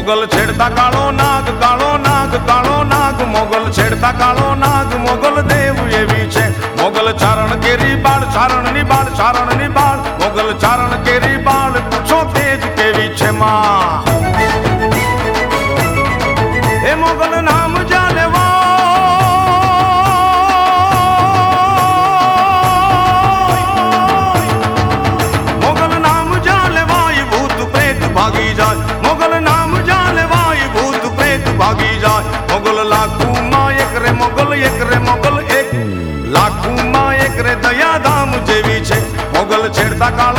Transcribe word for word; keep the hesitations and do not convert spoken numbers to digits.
મોગલ છેડતા કાળો નાગ, કાળો નાગ, કાળો નાગ, મોગલ છેડતા કાળો નાગ, મોગલ દેવ એવી છે. મોગલ ચારણ કેરી બાળ, ચારણ ની બાળ, ચારણ ની બાળ, મોગલ ચારણ કેરી બાળ, પૂછો તેજ કેવી છે માં. એ મોગલ નામ જા લેવા, મોગલ નામ જા લેવાય, ભૂત પ્રેત ભાગી જાય. મોગલ નામ જા લેવાય, ભૂત પ્રેત ભાગી જાય. મોગલ લાખું માં એક રે, મોગલ એક રે, મોગલ એક લાખું માં એક રે, દયાધામ જેવી છે. મોગલ છેડતા કાળો